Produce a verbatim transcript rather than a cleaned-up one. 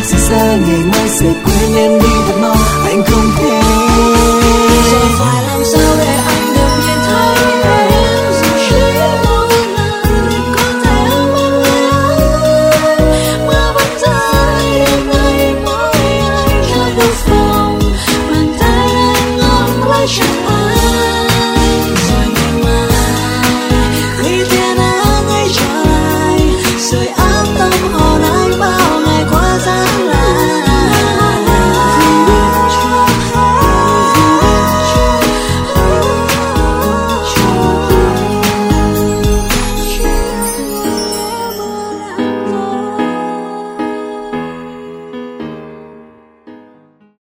Sẽ xa ngày mai sẽ quên em đi thật mau. Anh không thể